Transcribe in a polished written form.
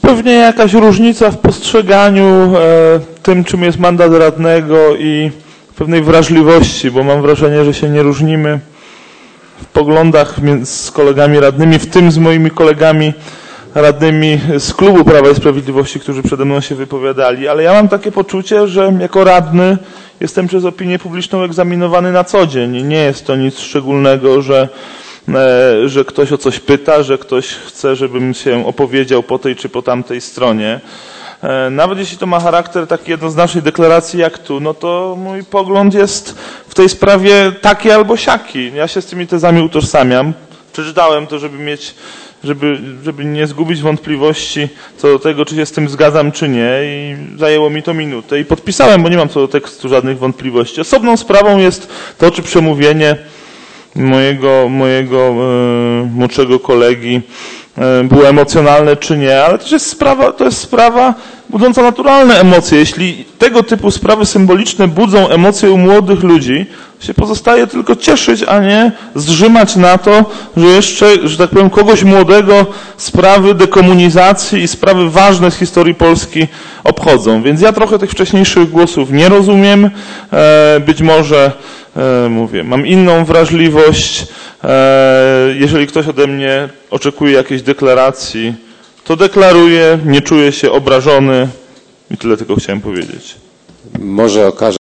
pewnie jakaś różnica w postrzeganiu tym, czym jest mandat radnego i pewnej wrażliwości, bo mam wrażenie, że się nie różnimy w poglądach z kolegami radnymi, w tym z moimi kolegami radnymi z klubu Prawa i Sprawiedliwości, którzy przede mną się wypowiadali, ale ja mam takie poczucie, że jako radny jestem przez opinię publiczną egzaminowany na co dzień. Nie jest to nic szczególnego, że ktoś o coś pyta, że ktoś chce, żebym się opowiedział po tej czy po tamtej stronie. Nawet jeśli to ma charakter takiej jednoznacznej deklaracji jak tu, no to mój pogląd jest w tej sprawie taki albo siaki. Ja się z tymi tezami utożsamiam. Przeczytałem to, żeby nie zgubić wątpliwości co do tego, czy się z tym zgadzam, czy nie, i zajęło mi to minutę i podpisałem, bo nie mam co do tekstu żadnych wątpliwości. Osobną sprawą jest to, czy przemówienie mojego młodszego kolegi było emocjonalne, czy nie, ale to jest sprawa budząca naturalne emocje. Jeśli tego typu sprawy symboliczne budzą emocje u młodych ludzi, się pozostaje tylko cieszyć, a nie zrzymać na to, że jeszcze, że tak powiem, kogoś młodego sprawy dekomunizacji i sprawy ważne z historii Polski obchodzą. Więc ja trochę tych wcześniejszych głosów nie rozumiem. Być może, mówię, mam inną wrażliwość. Jeżeli ktoś ode mnie oczekuje jakiejś deklaracji, to deklaruję, nie czuję się obrażony i tyle tylko chciałem powiedzieć. Może okaże